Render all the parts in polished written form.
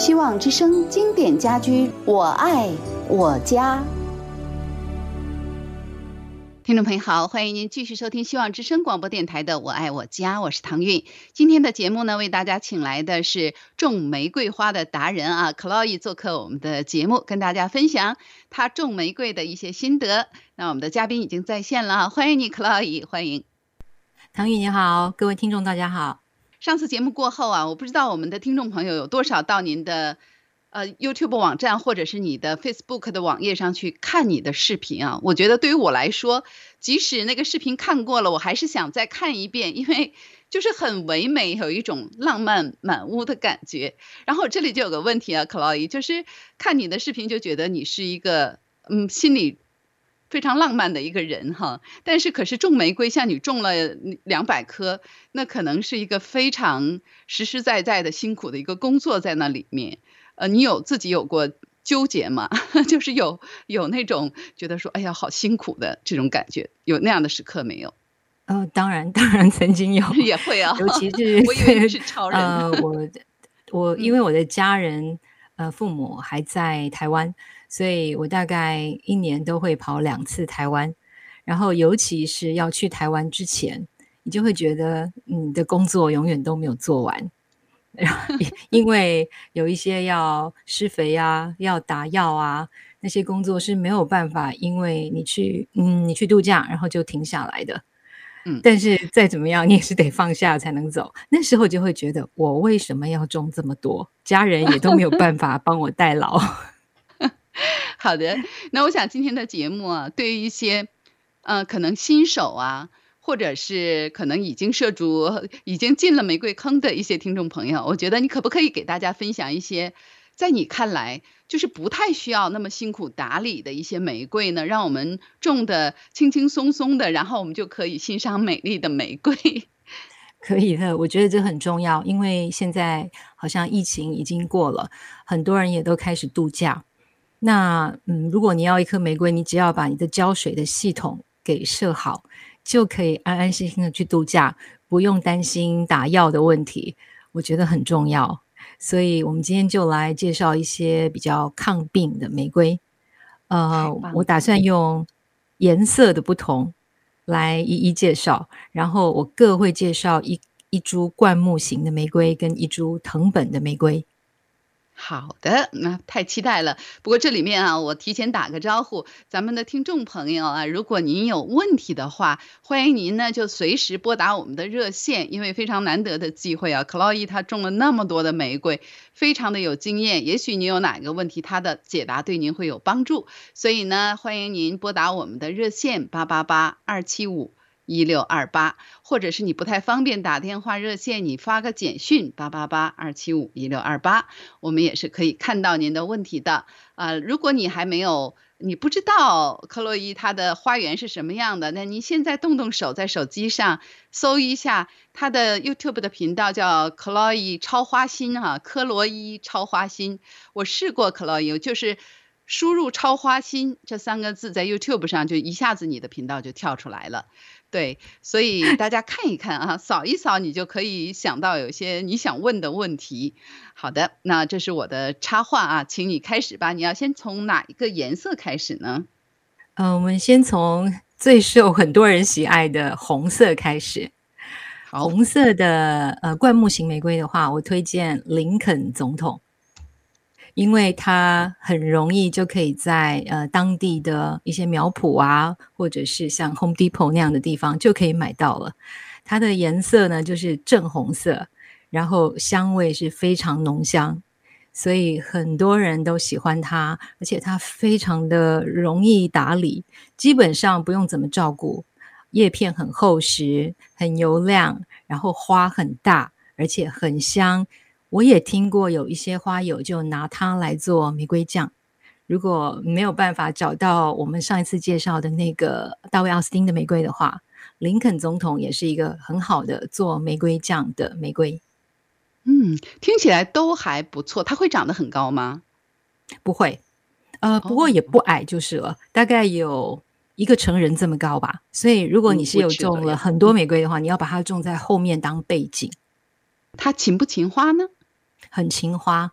希望之声经典家居，我爱我家。听众朋友好，欢迎您继续收听希望之声广播电台的我爱我家，我是唐韵。今天的节目呢，为大家请来的是种玫瑰花的达人啊，Chloe 做客我们的节目，跟大家分享她种玫瑰的一些心得。那我们的嘉宾已经在线了，欢迎你 Chloe， 欢迎。 唐韵你好，各位听众大家好。 上次节目过后啊，我不知道我们的听众朋友有多少到您的YouTube 网站或者是你的 Facebook 的网页上去看你的视频啊。我觉得对于我来说，即使那个视频看过了，我还是想再看一遍，因为就是很唯美，有一种浪漫满屋的感觉。然后这里就有个问题啊 Chloe， 就是看你的视频就觉得你是一个心里非常浪漫的一个人哈，但是可是种玫瑰像你种了200棵，那可能是一个非常实实在在的辛苦的一个工作在那里面。你自己有过纠结吗？就是有那种觉得说哎呀好辛苦的这种感觉，有那样的时刻没有？ 当然曾经有也会啊， 尤其是我以为你是超人。 我因为我的家人父母还在台湾，所以我大概1年都会跑2次台湾，然后尤其是要去台湾之前，你就会觉得你的工作永远都没有做完。因为有一些要施肥啊，要打药啊，那些工作是没有办法因为你去度假然后就停下来的。但是再怎么样你也是得放下才能走，那时候就会觉得我为什么要种这么多，家人也都没有办法帮我代劳。 好的，那我想今天的节目啊，对于一些可能新手啊，或者是可能已经涉足已经进了玫瑰坑的一些听众朋友，我觉得你可不可以给大家分享一些在你看来就是不太需要那么辛苦打理的一些玫瑰呢，让我们种的轻轻松松的，然后我们就可以欣赏美丽的玫瑰。 可以的，我觉得这很重要，因为现在好像疫情已经过了，很多人也都开始度假。那如果你要一颗玫瑰，你只要把你的浇水的系统给设好，就可以安安心心的去度假，不用担心打药的问题，我觉得很重要。所以我们今天就来介绍一些比较抗病的玫瑰。我打算用颜色的不同来一一介绍，然后我各会介绍一株灌木型的玫瑰跟一株藤本的玫瑰。 好的，那太期待了。不过这里面啊，我提前打个招呼，咱们的听众朋友啊，如果您有问题的话，欢迎您呢就随时拨打我们的热线，因为非常难得的机会啊，Chloe 她种了那么多的玫瑰，非常的有经验，也许您有哪个问题，她的解答对您会有帮助，所以呢，欢迎您拨打我们的热线888-275-1628，或者是你不太方便打电话热线，你发个简讯888-275-1628，我们也是可以看到您的问题的。如果你不知道克洛伊她的花园是什么样的，那您现在动动手，在手机上搜一下她的 YouTube 的频道，叫 Chloe 超花心啊，科罗伊超花心。我试过 Chloe， 就是输入超花心这3个字在 YouTube 上，就一下子你的频道就跳出来了。对，所以大家看一看啊，扫一扫，你就可以想到有些你想问的问题。好的，那这是我的插话啊，请你开始吧。你要先从哪一个颜色开始呢？ 我们先从最受很多人喜爱的红色开始。红色的灌木型玫瑰的话，我推荐林肯总统，因为它很容易就可以在当地的一些苗圃啊，或者是像 Home Depot 那样的地方就可以买到了。它的颜色呢就是正红色，然后香味是非常浓香，所以很多人都喜欢它，而且它非常的容易打理，基本上不用怎么照顾，叶片很厚实，很油亮，然后花很大，而且很香。我也听过有一些花友就拿它来做玫瑰酱，如果没有办法找到我们上一次介绍的那个大卫奥斯汀的玫瑰的话，林肯总统也是一个很好的做玫瑰酱的玫瑰。 听起来都还不错。它会长得很高吗？ 不会，不过也不矮就是了，大概有一个成人这么高吧。所以如果你是有种了很多玫瑰的话，你要把它种在后面当背景。 它勤不勤花呢？ 很勤花，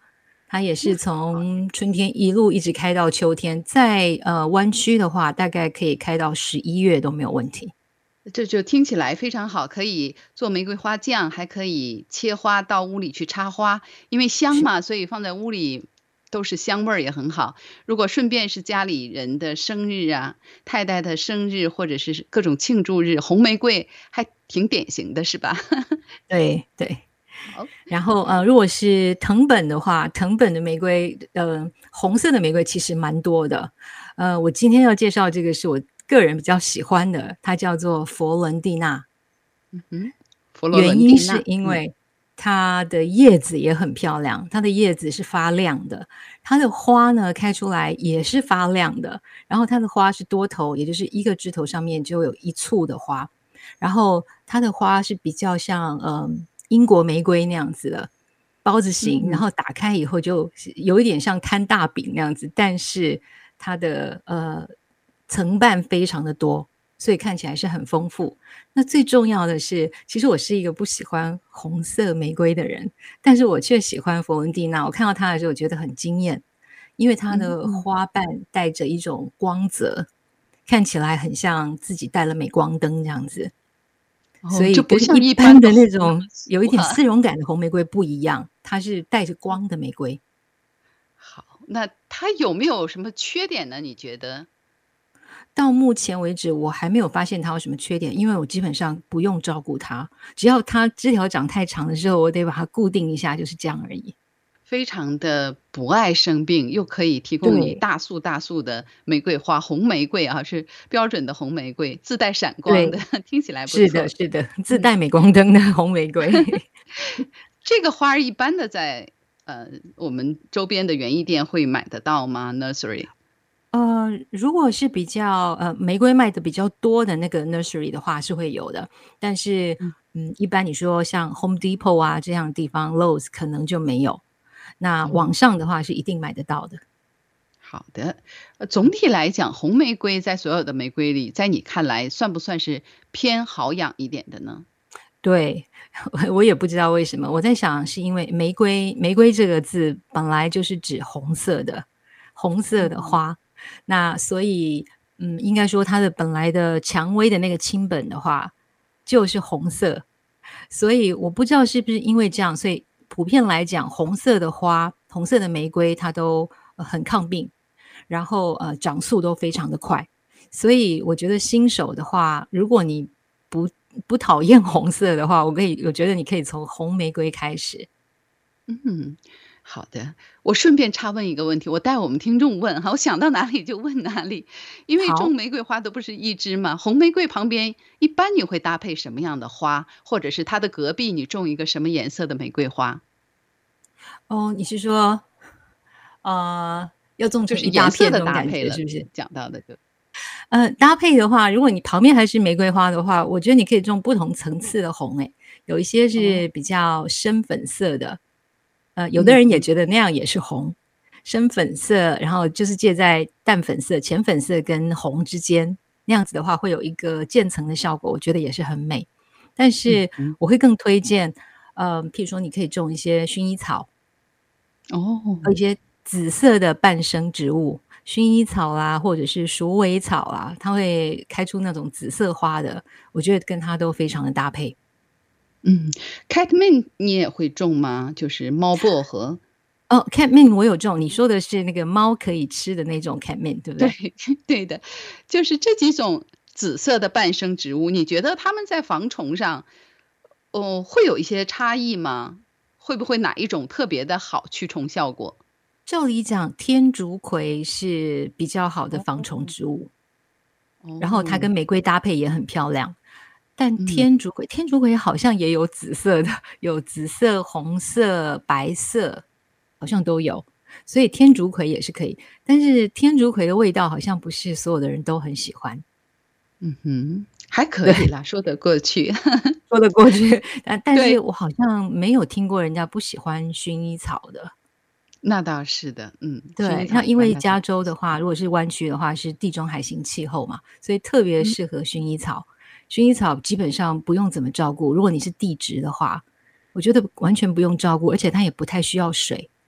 它也是从春天一路一直开到秋天，在湾区的话，大概可以开到11月都没有问题。 这就听起来非常好，可以做玫瑰花酱，还可以切花到屋里去插花，因为香是， 嘛，所以放在屋里都是香味儿也很好。如果顺便是家里人的生日啊，太太的生日或者是各种庆祝日，红玫瑰还挺典型的是吧？ 对对。 好， 然后如果是藤本的话，藤本的玫瑰，红色的玫瑰其实蛮多的。我今天要介绍这个是我个人比较喜欢的，它叫做佛伦蒂娜。 嗯哼，佛罗原因是伦蒂娜， 因为它的叶子也很漂亮，它的叶子是发亮的，它的花呢开出来也是发亮的，然后它的花是多头，也就是一个枝头上面就有一簇的花，然后它的花是比较像英国玫瑰那样子的包子形，然嗯。 后打开以后就是有一点像摊大饼那样子，但是它的层瓣非常的多，所以看起来是很丰富。那最重要的是，其实我是一个不喜欢红色玫瑰的人，但是我却喜欢佛伦蒂娜。我看到它的时候，我觉得很惊艳，因为它的嗯， 花瓣带着一种光泽，看起来很像自己带了镁光灯这样子，所哦，就不以跟一像一般般的的红那么那种有一点俗哈。 丝绒感的红玫瑰不一样，它是带着光的玫瑰。 好，那它有没有什么缺点呢？你觉得？ 到目前为止，我还没有发现它有什么缺点，因为我基本上不用照顾它，只要它枝条长太长的时候，我得把它固定一下，就是这样而已。 非常的不爱生病，又可以提供你对大束大束的玫瑰花，红玫瑰啊，是标准的红玫瑰，自带闪光的， 对， 听起来不是的， 错。 是的，自嗯， 带镁光灯的红玫瑰。 这个花儿一般的在，我们周边的园艺店会买得到吗？Nursery？ 如果是比较玫瑰卖的比较多的那个 nursery 的话是会有的，但是嗯， 一般你说像 Home Depot 啊这样的地方，Lowe's 可能就没有。那网哦， 上的话是一定买得到的。 好的。总体来讲，红玫瑰在所有的玫瑰里，在你看来算不算是偏好养一点的呢？ 对，我也不知道为什么，我在想是因为玫瑰这个字本来就是指红色的嗯。 花，那所以，应该说它的本来的蔷薇的那个亲本的话，就是红色。所以我不知道是不是因为这样，所以普遍来讲，红色的花、红色的玫瑰它都，很抗病，然后，长速都非常的快。所以我觉得新手的话，如果你不不讨厌红色的话，我觉得你可以从红玫瑰开始。 嗯，好的。我顺便插问一个问题，我带我们听众问哈，我想到哪里就问哪里。因为种好。 玫瑰花都不是一枝嘛，红玫瑰旁边一般你会搭配什么样的花？或者是它的隔壁你种一个什么颜色的玫瑰花？ 哦，你是说，要种就是成一大颜色的片这种感搭配了， 觉是不是？ 讲到的就搭配的话，如果你旁边还是玫瑰花的话，我觉得你可以种不同层次的红诶，有一些哦， 是比较深粉色的，有的嗯嗯， 人也觉得那样也是红，深粉色，然后就是介在淡粉色、浅粉色跟红之间，那样子的话会有一个渐层的效果，我觉得也是很美。但是嗯嗯， 我会更推荐，譬如说你可以种一些薰衣草， 哦。 一些紫色的半生植物，薰衣草啦，或者是鼠尾草啊，它会开出那种紫色花的，我觉得跟它都非常的搭配。 嗯，Catmint 你也会种吗？就是猫薄荷？ 哦，catmint 我有种，你说的是那个猫可以吃的那种 catmint 对不对， 对？ 对的，就是这几种紫色的半生植物，你觉得它们在防虫上，会有一些差异吗？会不会哪一种特别的好驱虫效果？ 照理讲，天竺葵是比较好的防虫哦， 植物，然后它跟哦， 玫瑰搭配也很漂亮。但嗯， 天竺葵好像也有紫色的，有紫色、红色、白色，好像都有。所以天竺葵也是可以，但是天竺葵的味道好像不是所有的人都很喜欢。 嗯哼，还可对， 以啦，说得过去。 说得过去，但是对， 我好像没有听过人家不喜欢薰衣草的。 那倒是的，薰衣对， 草那因为一般大家加州的话， 不喜欢。 如果是湾区的话，是地中海型气候嘛，所以特别嗯， 适合薰衣草。薰衣草基本上不用怎么照顾，如果你是地质的话，我觉得完全不用照顾，而且它也不太需要水。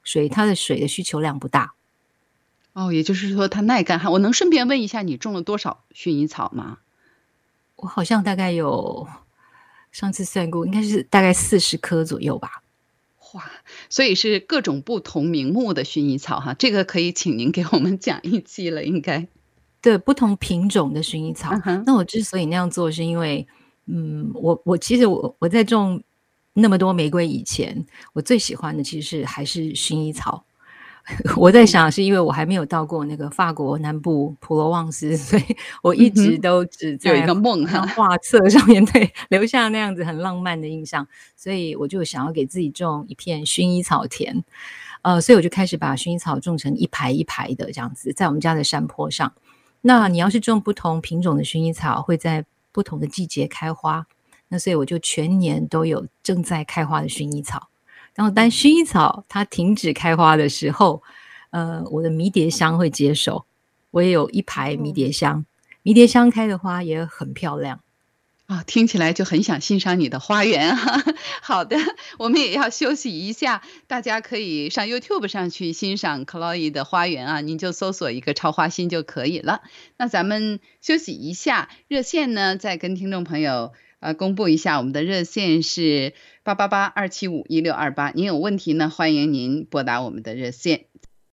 它的水的需求量不大。 哦，也就是说它耐干旱。我能顺便问一下你种了多少薰衣草吗？ 我好像大概有上次算过，应该是大概40棵左右吧。 哇，所以是各种不同名目的薰衣草哈，这个可以请您给我们讲一期了，应该。 对，不同品种的薰衣草。 嗯哼。 那我之所以那样做是因为，我其实我在种那么多玫瑰以前，我最喜欢的其实还是薰衣草。我在哦。 想是因为我还没有到过那个法国南部普罗旺斯，所以我一嗯哼。 直都只有一在个梦哈。 好像画册上面对，留下那样子很浪漫的印象，所以我就想要给自己种一片薰衣草田。所以我就开始把薰衣草种成一排一排的这样子，在我们家的山坡上。那你要是种不同品种的薰衣草，会在不同的季节开花，那所以我就全年都有正在开花的薰衣草。然后当薰衣草它停止开花的时候，我的迷迭香会接手，我也有一排迷哦。 迭香，迷迭香开的花也很漂亮。 啊，听起来就很想欣赏你的花园哈。好的，我们也要休息一下，大家可以上 YouTube 上去欣赏 Chloe 的花园啊，您就搜索一个超花心就可以了。那咱们休息一下，热线呢再跟听众朋友公布一下，我们的热线是888-275-1628，您有问题呢，欢迎您拨打我们的热线。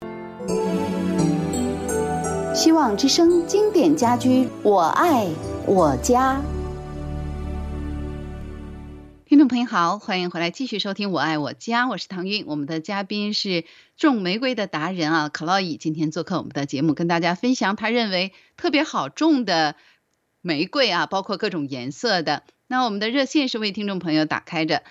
希望之声经典家居，我爱我家。 听众朋友好，欢迎回来继续收听《我爱我家》，我是唐韵。我们的嘉宾是种玫瑰的达人啊，Chloe，今天做客我们的节目，跟大家分享他认为特别好种的玫瑰啊，包括各种颜色的。那我们的热线是为听众朋友打开着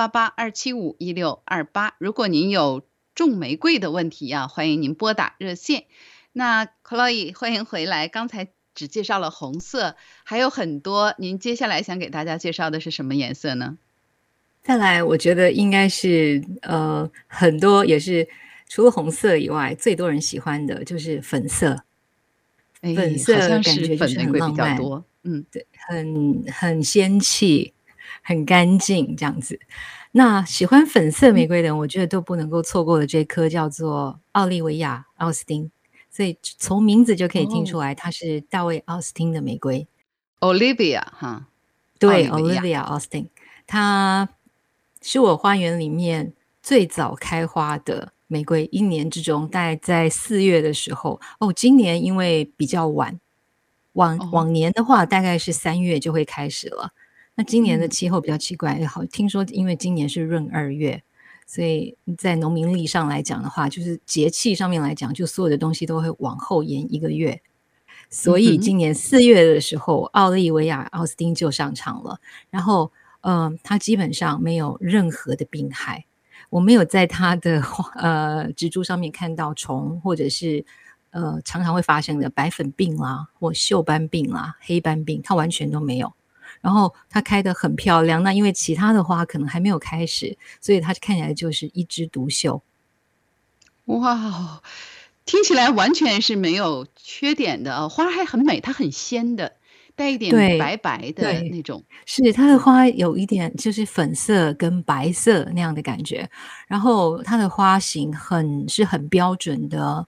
888-275-1628，如果您有种玫瑰的问题啊，欢迎您拨打热线。那 Chloe， 欢迎回来，刚才只介绍了红色，还有很多，您接下来想给大家介绍的是什么颜色呢？ 再来我觉得应该是很多也是除了红色以外，最多人喜欢的就是粉色。粉哎，好色像是感觉就是很粉玫瑰比浪漫， 较多。嗯。 对，很仙气，很干净这样子。那喜欢粉色玫瑰的人，我觉得都不能够错过的这颗叫做奥利维亚奥斯汀，所以从名字就可以听出哦。 来它是大卫奥斯汀的玫瑰。 Olivia 哈。奥对利维亚。 ，Olivia Austin，它是我花园里面最早开花的玫瑰，一年之中大概在4月的时候。今年因为比较晚，往哦。 往年的话大概是3月就会开始了。那今年的嗯。 气候比较奇怪，好，听说因为今年是闰2月，所以在农民历上来讲的话，就是节气上面来讲，就所有的东西都会往后延1个月。所以嗯哼。 今年4月的时候，奥利维亚奥斯汀就上场了。然后，它基本上没有任何的病害，我没有在它的植株上面看到虫，或者是常常会发生的白粉病啦，或锈斑病啦、黑斑病，它完全都没有。然后它开得很漂亮，那因为其他的花可能还没有开始，所以它看起来就是一枝独秀。 哇哦，听起来完全是没有缺点的，花还很美，它很鲜的，带一点对， 白白的对， 那种。 是它的花有一点就是粉色跟白色那样的感觉，然后它的花型是很标准的，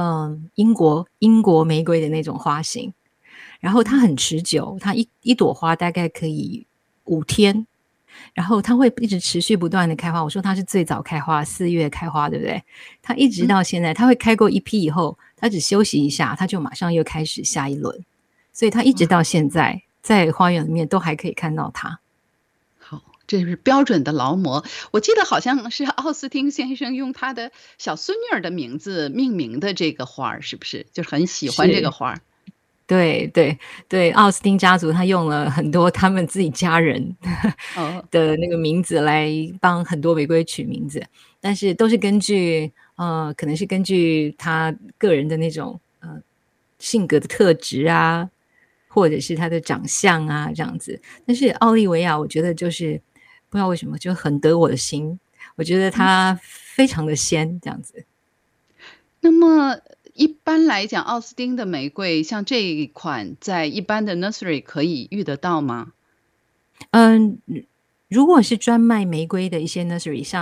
英国玫瑰的那种花型，然后它很持久，它一朵花大概可以5天，然后它会一直持续不断的开花。我说它是最早开花4月开花，对不对？它一直嗯。 到现在，它会开过一批以后，它只休息一下，它就马上又开始下一轮。所以它一直哇。 到现在，在花园里面都还可以看到它。 好，这是标准的劳模。我记得好像是奥斯汀先生用他的小孙女儿的名字命名的这个花儿，是不是？就是很喜欢这个是， 花儿。 对对对，奥斯汀家族他用了很多他们自己家人哦。 的那个名字来帮很多玫瑰取名字，但是都是根据可能是根据他个人的那种性格的特质啊，或者是他的长相啊这样子。但是奥利维亚我觉得就是不知道为什么就很得我的心，我觉得嗯。 它非常的鲜这样子。 那么一般来讲，奥斯汀的玫瑰像这一款，在一般的 nursery 可以遇得到吗？ 嗯，如果是专卖玫瑰的一些 nursery，像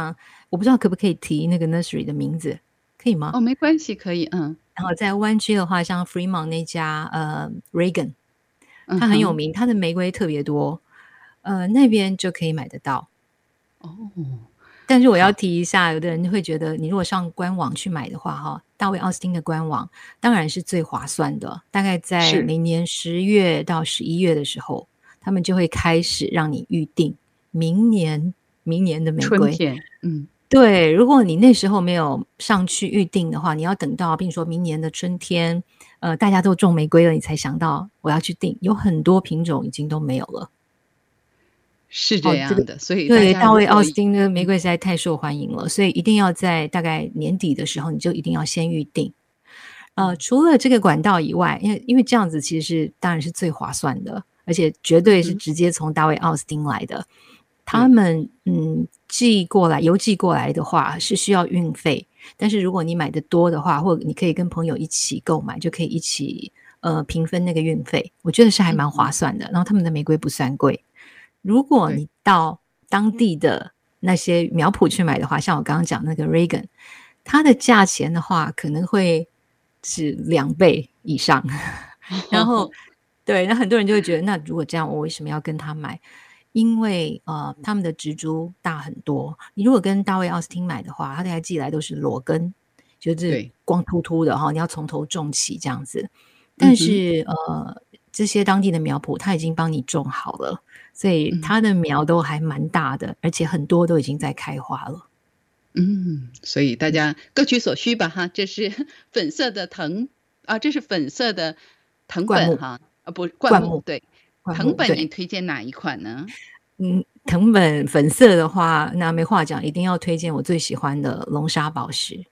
我不知道可不可以提那个 nursery 的名字，可以吗？ 哦，没关系，可以， 然后在湾区的话，像 Fremont 那家Reagan， 嗯哼， 它很有名，它的玫瑰特别多，那边就可以买得到。 哦， 但是我要好， 提一下，有的人会觉得你如果上官网去买的话，哈，大卫奥斯汀的官网当然是最划算的，大概在是每年10月到11月的时候，他们就会开始让你预定明年的玫瑰。 春天， 对，如果你那时候没有上去预定的话，你要等到比如说明年的春天，大家都种玫瑰了，你才想到我要去订，有很多品种已经都没有了。 是这哦，这个样的，所以大对，大卫奥家如果斯汀的玫瑰实在太受欢迎了，所以一定要在大概年底的时候，你就一定要先预定。除了这个管道以外，因为这样子其实当然是最划算的，而且绝对是嗯， 直接从大卫奥斯汀来的。他对， 们邮寄过来的话是需要运费，但是如果你买的多的话，或者你可以跟朋友一起购买，就可以一起平分那个运费，我觉得是还蛮划算的。然后他们的玫瑰不算贵。如果对， 你到当地的那些苗圃去买的话，像我刚刚讲那个 Reagan，它的价钱的话可能会是2倍以上。然后哦， 对，那很多人就会觉得，那如果这样，我为什么要跟他买？因为他们的植株大很多。你如果跟大卫奥斯汀买的话，他大概寄来都是裸根，就是对， 光秃秃的哈，你要从头种起这样子。但嗯哼， 是这些当地的苗圃他已经帮你种好了，所以嗯。 它的苗都还蛮大的，而且很多都已经在开花了。 所以大家各取所需吧哈，这是粉色的藤啊，这是粉色的藤灌木， 本哈，不，灌木， 灌木， 对， 灌木， 藤本你对。 推荐哪一款呢？ 藤本粉色的话，那没话讲，一定要推荐我最喜欢的龙沙宝石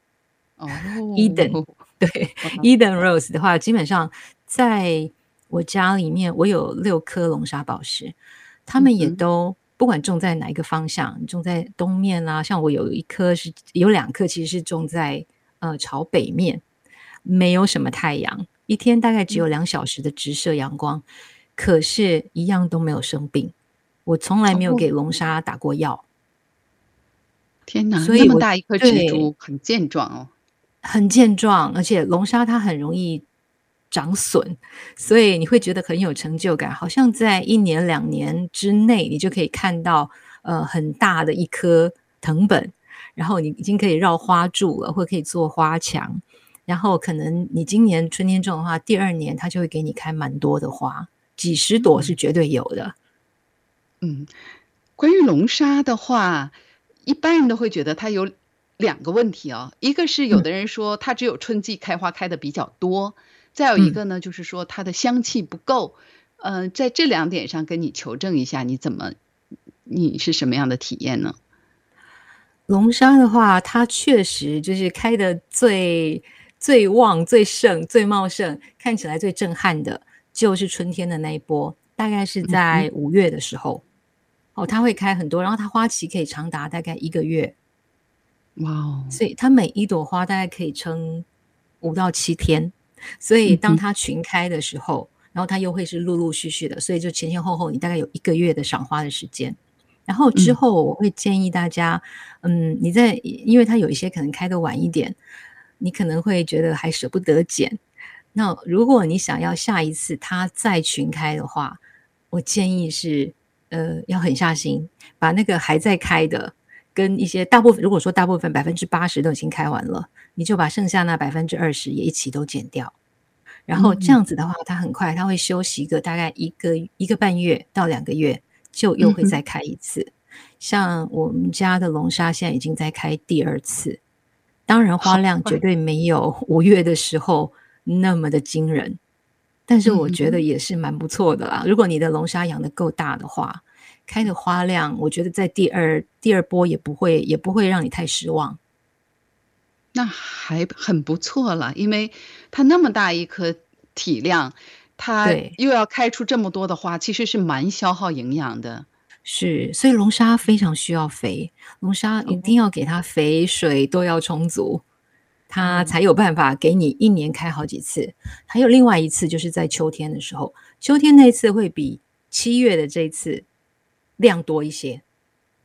Eden。 哦， 对哇， ，Eden Rose 的话，基本上在我家里面，我有6颗龙沙宝石，它们也嗯哼， 都不管种在哪一个方向，种在东面啦，像我有2颗其实是种在朝北面，没有什么太阳，一天大概只有嗯， 2小时的直射阳光，可是一样都没有生病。我从来没有哦， 给龙沙打过药， 天哪， 所以我那么大一颗植对， 株，很健壮哦。 很健壮，而且龙沙它很容易长笋，所以你会觉得很有成就感，好像在1年2年之内，你就可以看到很大的一颗藤本，然后你已经可以绕花柱了，或可以做花墙，然后可能你今年春天种的话，第2年它就会给你开蛮多的花，几十朵是嗯绝对有的。 嗯，关于龙沙的话，一般人都会觉得它有2个问题哦，一个是有嗯的人说它只有春季开花开的比较多，再有一嗯。 个呢，就是说它的香气不够。在这2点上跟你求证一下，你是什么样的体验呢？ 龙沙的话，它确实就是开的最旺、最盛、最茂盛，看起来最震撼的，就是春天的那一波，大概是嗯哼， 在5月的时候。哦，它会开很多，然后它花期可以长达大概1个月， 哇哦， 所以它每一朵花大概可以撑5到7天。所以当嗯哼， 它群开的时候，然后它又会是陆陆续续的，所以就前前后后你大概有1个月的赏花的时间。然后之嗯， 后我会建议大家，因为它有一些可能开得晚一点，你可能会觉得还舍不得剪。那如果你想要下一次它再群开的话，我建议是，要狠下心，把那个还在开的，跟一些大部分如果说大部分80%都已经开完了，你就把剩下那20%也一起都剪掉。然后这嗯， 样子的话，它很快，它会休息大概一个半月到2个月，就又嗯哼， 会再开一次。像我们家的龙沙现在已经在开第2次，当然花好量绝快， 对没有5月的时候那么的惊人，但是我觉得嗯哼。 也是蛮不错的啦。如果你的龙沙养得够大的话，开的花量，我觉得在第二波也不会让你太失望。 那还很不错了，因为它那么大一颗体量，它对。 又要开出这么多的花，其实是蛮消耗营养的。 是，所以龙沙非常需要肥，龙沙一定哦， 要给它肥水都要充足，它哦， 才有办法给你1年开好几次。还有另外一次就是在秋天的时候，秋天那一次会比7月的这一次量多一些。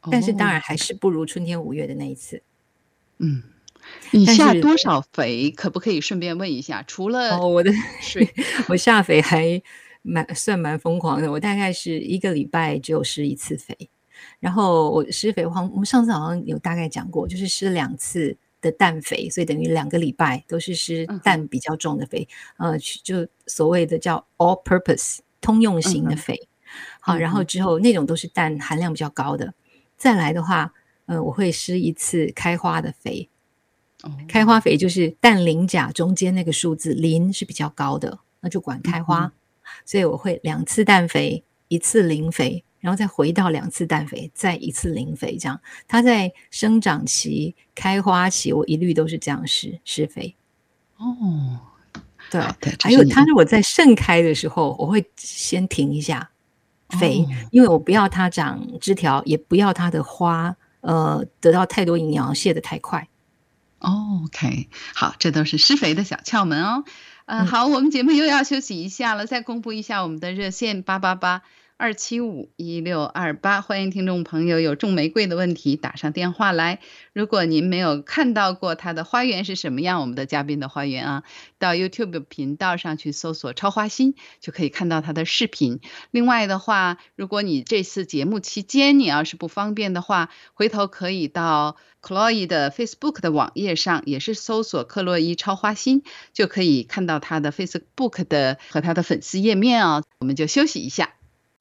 但是当哦， 然还是不如春天5月的那一次。 嗯，你但是下多少肥？可不可以顺便问一下？除了我的水， 我下肥还算蛮疯狂的，我大概是1个礼拜只有施1次肥。然后我施肥的话，我们上次好像有大概讲过，就是施2次的氮肥，所以等于2个礼拜都是施嗯哼， 氮比较重的肥，就所谓的叫 all purpose 通用嗯哼， 型的肥。好，然后嗯哼， 之后那种都是氮含量比较高的。再来的话，我会施1次开花的肥。 哦， 开花肥就是氮磷钾中间那个数字磷是比较高的，那就管开花。 嗯哼， 所以我会2次氮肥，1次磷肥，然后再回到2次氮肥，再1次磷肥，这样。它在生长期、开花期，我一律都是这样施肥。 哦，好对， 的，这还有是你的， 它如果在盛开的时候，我会先停一下肥， 哦。 因为我不要它长枝条，也不要它的花得到太多营养，谢得太快。 OK，好，这都是施肥的小窍门哦。好，我们节目又要休息一下了，再公布一下我们的热线888-275-1628，欢迎听众朋友有种玫瑰的问题打上电话来。如果您没有看到过它的花园是什么样，我们的嘉宾的花园啊，到 YouTube 频道上去搜索超花心，就可以看到它的视频。另外的话，如果你这次节目期间你要是不方便的话，回头可以到 Chloe 的 Facebook 的网页上，也是搜索克洛伊超花心，就可以看到他的 Facebook 的和他的粉丝页面哦。我们就休息一下。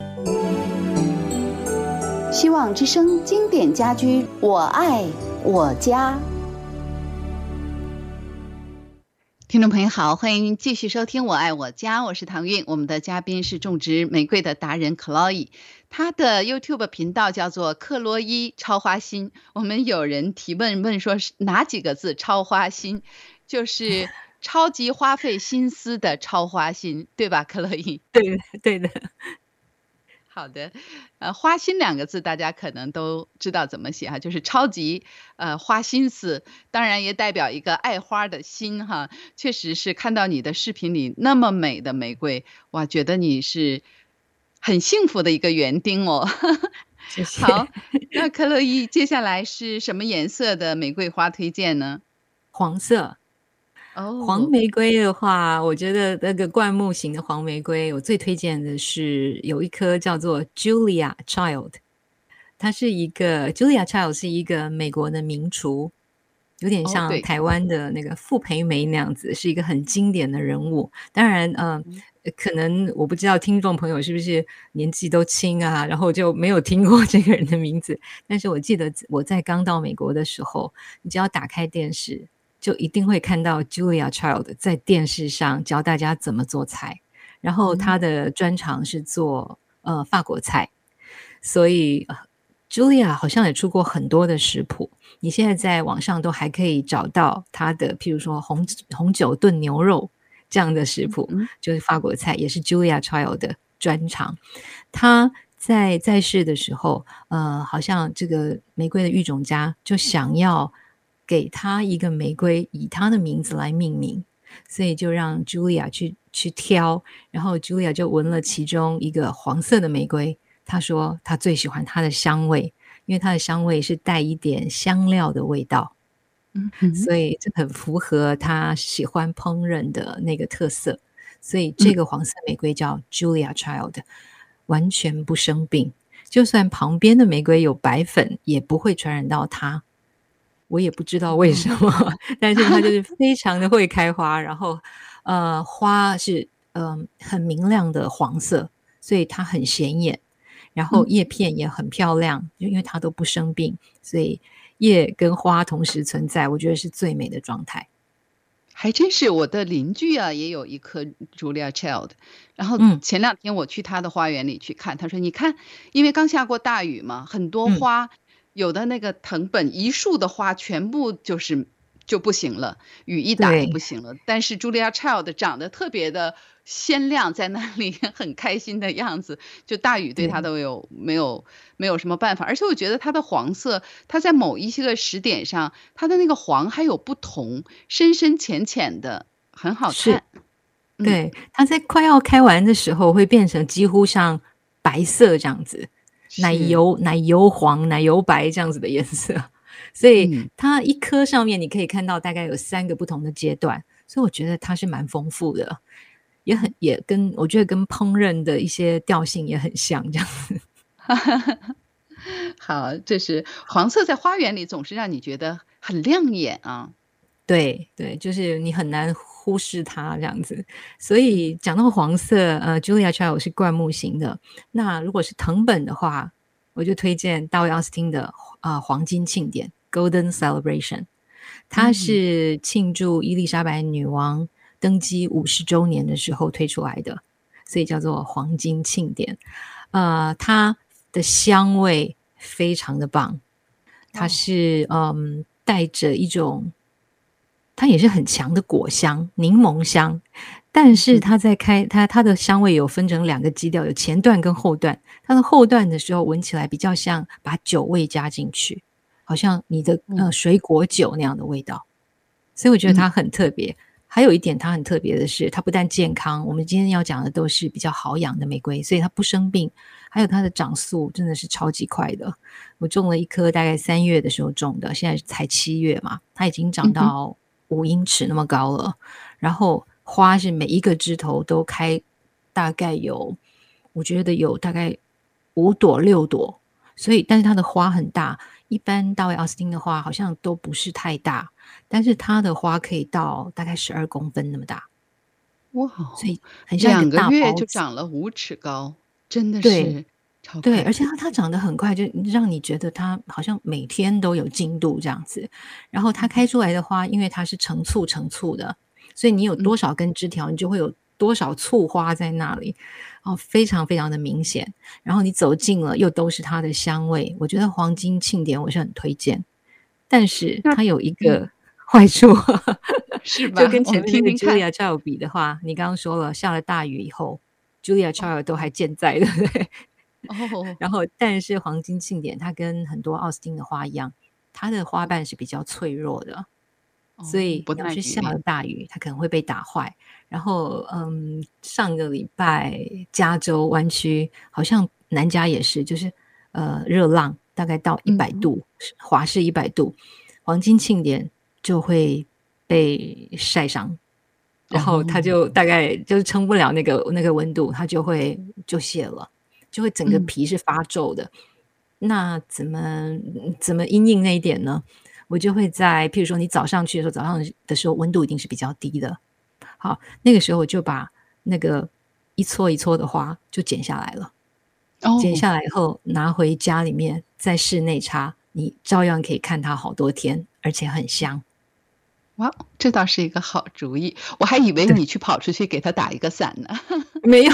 希望之声经典家居，我爱我家。 听众朋友好，欢迎继续收听我爱我家，我是唐韵，我们的嘉宾是种植玫瑰的达人 Chloe， 他的 YouTube 频道叫做克洛伊超花心。我们有人提问说是哪几个字超花心，就是超级花费心思的超花心，对吧，克洛伊？ 对的，对的。 好的，花心2个字大家可能都知道怎么写哈，就是超级花心思，当然也代表一个爱花的心哈。确实是看到你的视频里那么美的玫瑰，哇，觉得你是很幸福的一个园丁哦。 谢谢。 好，那克洛伊接下来是什么颜色的玫瑰花推荐呢？ 黄色。黄哦， 玫瑰的话，我觉得那个灌木型的黄玫瑰，我最推荐的是有一颗叫做 Julia Child， 它是一个 Julia Child 是一个美国的名厨，有点哦，对， 像台湾的那个傅培梅那样子，是一个很经典的人物。当然，可能我不知道听众朋友是不是年纪都轻啊，然后就没有听过这个人的名字。但是我记得我在刚到美国的时候，你只要打开电视，就一定会看到 Julia Child 在电视上教大家怎么做菜，然后她的专长是做法国菜，所以Julia 好像也出过很多的食谱，你现在在网上都还可以找到她的，譬如说红酒炖牛肉这样的食谱，就是法国菜，也是 Julia Child 的专长。她在世的时候，好像这个玫瑰的育种家就想要给她一个玫瑰以她的名字来命名，所以就让 Julia 去挑，然后 Julia 就闻了其中一个黄色的玫瑰，她说她最喜欢它的香味，因为它的香味是带一点香料的味道，所以这很符合她喜欢烹饪的那个特色。所以这个黄色玫瑰叫 Julia Child， 完全不生病，就算旁边的玫瑰有白粉也不会传染到它。我也不知道为什么，但是它就是非常的会开花，然后花是很明亮的黄色，所以它很显眼，然后叶片也很漂亮，因为它都不生病，所以叶跟花同时存在，我觉得是最美的状态。 还真是，我的邻居啊也有一棵 Julia Child， 然后前2天我去他的花园里去看，他说你看，因为刚下过大雨嘛，很多花，有的那个藤本一树的花全部就不行了，雨一打就不行了。但是 Julia Child 长得特别的鲜亮，在那里很开心的样子，就大雨对它都没有什么办法。而且我觉得它的黄色，它在某一些个时点上，它的那个黄还有不同，深深浅浅的，很好看。 对，它在快要开完的时候会变成几乎像白色这样子， 奶油黄、奶油白这样子的颜色，所以它一颗上面你可以看到大概有3个不同的阶段，所以我觉得它是蛮丰富的，也跟我觉得跟烹饪的一些调性也很像这样子。 好，这是黄色在花园里总是让你觉得很亮眼啊。 对对，就是你很难忽视它这样子。所以讲到黄色，Julia Child 是灌木型的。那如果是藤本的话，我就推荐大卫奥斯汀的黄金庆典 Golden Celebration。它是庆祝伊丽莎白女王登基50周年的时候推出来的，所以叫做黄金庆典。它的香味非常的棒，它是带着一种，它也是很强的果香，柠檬香，但是它在它的香味有分成2个基调，有前段跟后段。它的后段的时候闻起来比较像把酒味加进去，好像你的水果酒那样的味道，所以我觉得它很特别。还有一点它很特别的是，它不但健康，我们今天要讲的都是比较好养的玫瑰，所以它不生病，还有它的长速真的是超级快的。我种了一颗大概3月的时候种的，现在才7月嘛，它已经长到5英尺那么高了。然后花是每一个枝头都开大概有，我觉得有大概5朵6朵，所以但是它的花很大。一般大卫奥斯汀的花好像都不是太大，但是它的花可以到大概12公分那么大。 哇， 所以很像一个大 2个月包子， 就长了5尺高，真的对是超对， 快。 而且它长得很快，就让你觉得它好像每天都有进度这样子。然后它开出来的花，因为它是成簇成簇的，所以你有多少根枝条，你就会有多少簇花在那里，非常非常的明显。然后你走近了，又都是它的香味。我觉得黄金庆典我是很推荐，但是那它有一个坏处， 是吧？ 就跟我们前面那个听听看。 Julia Child 比的话，你刚刚说了下了大雨以后，Julia Child 都还健在，对不对？ 哦， 然后，但是黄金庆典它跟很多奥斯汀的花一样，它的花瓣是比较脆弱的，所以不要是下耐雨。 了大雨，它可能会被打坏。然后，上个礼拜加州湾区好像南加也是，就是热浪大概到100度，华氏100度，黄金庆典就会被晒伤。然后它就大概就是撑不了那个温度，它就谢了，就会整个皮是发皱的。那怎么因应那一点呢？我就会在譬如说你早上去的时候，早上的时候温度一定是比较低的。好，那个时候我就把那个一撮一撮的花就剪下来了。剪下来以后拿回家里面，在室内插，你照样可以看它好多天，而且很香。 哇，这倒是一个好主意，我还以为你去跑出去给他打一个伞呢。 没有，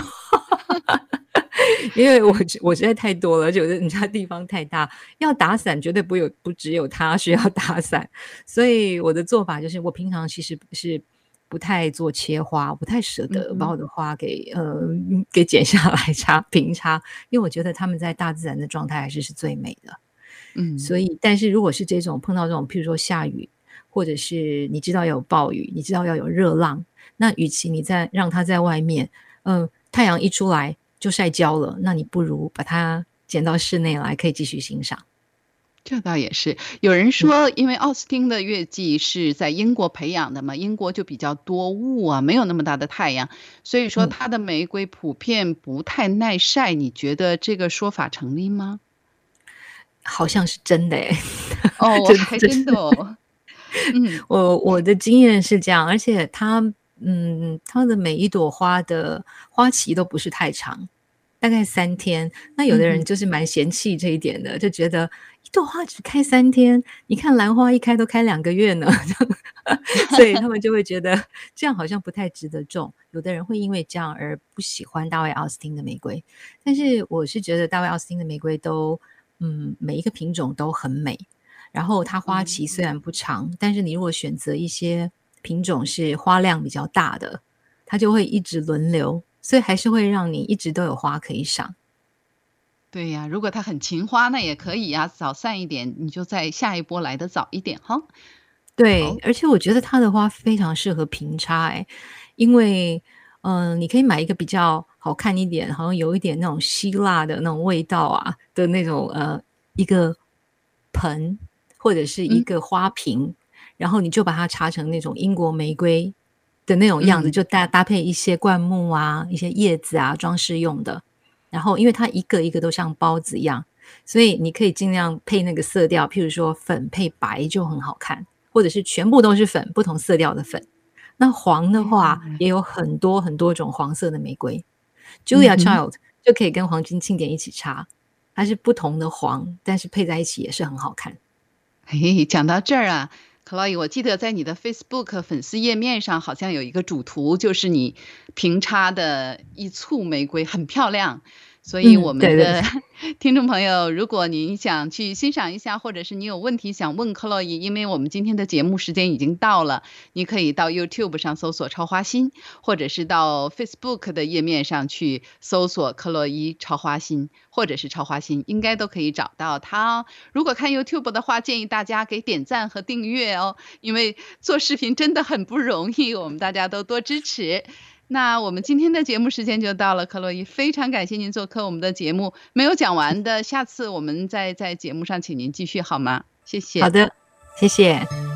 因为我实在太多了，觉得人家地方太大，要打伞绝对不只有他需要打伞，所以我的做法就是我平常其实是不太做切花，不太舍得把我的花给剪下来平插，因为我觉得他们在大自然的状态还是最美的。所以但是如果是碰到这种譬如说下雨，或者是你知道要有暴雨，你知道要有热浪，那与其你让它在外面太阳一出来就晒焦了，那你不如把它捡到室内来，可以继续欣赏。 这倒也是，有人说因为奥斯汀的月季是在英国培养的嘛，英国就比较多雾啊，没有那么大的太阳，所以说它的玫瑰普遍不太耐晒，你觉得这个说法成立吗？ 好像是真的耶。 还真的哦。 我的经验是这样，而且它的每一朵花的花期都不是太长，大概3天。那有的人就是蛮嫌弃这一点的，就觉得一朵花只开3天，你看兰花一开都开2个月呢。所以他们就会觉得这样好像不太值得种。有的人会因为这样而不喜欢大卫奥斯汀的玫瑰，但是我是觉得大卫奥斯汀的玫瑰都每一个品种都很美。然后它花期虽然不长，但是你如果选择一些品种是花量比较大的，它就会一直轮流，所以还是会让你一直都有花可以赏。 对呀，如果它很勤花那也可以呀，早散一点，你就在下一波来得早一点哈。 对，而且我觉得它的花非常适合平插因为你可以买一个比较好看一点，好像有一点那种希腊的那种味道啊的那种一个盆或者是一个花瓶，然后你就把它插成那种英国玫瑰的那种样子，就搭配一些灌木啊、一些叶子啊，装饰用的。然后因为它一个一个都像包子一样，所以你可以尽量配那个色调，譬如说粉配白就很好看，或者是全部都是粉，不同色调的粉。那黄的话也有很多很多种黄色的玫瑰。Julia Child 就可以跟黄金庆典一起插，它是不同的黄，但是配在一起也是很好看。 嘿，讲到这儿啊，Chloe，我记得在你的 Facebook 粉丝页面上好像有一个主图，就是你平插的一簇玫瑰，很漂亮。所以我们的听众朋友，如果您想去欣赏一下，或者是你有问题想问Chloe，因为我们今天的节目时间已经到了，你可以到 YouTube 上搜索超花心，或者是到 Facebook 的页面上去搜索Chloe超花心，或者是超花心，应该都可以找到它。如果看 YouTube 的话，建议大家给点赞和订阅哦，因为做视频真的很不容易，我们大家都多支持。那我们今天的节目时间就到了，克洛伊，非常感谢您做客我们的节目，没有讲完的，下次我们再在节目上请您继续好吗？谢谢。 好的，谢谢。